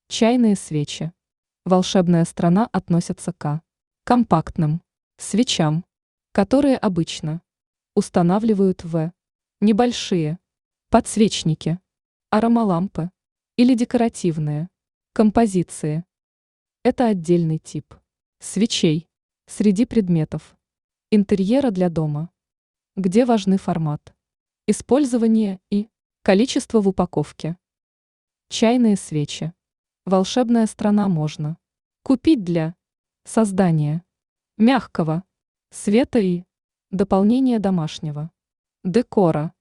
Чайные свечи. Волшебная страна относится к компактным свечам, которые обычно устанавливают в небольшие подсвечники, аромалампы или декоративные композиции. Это отдельный тип свечей среди предметов интерьера для дома, где важны формат, использование и количество в упаковке. Чайные свечи. Волшебная страна можно купить для создания мягкого света и дополнения домашнего декора.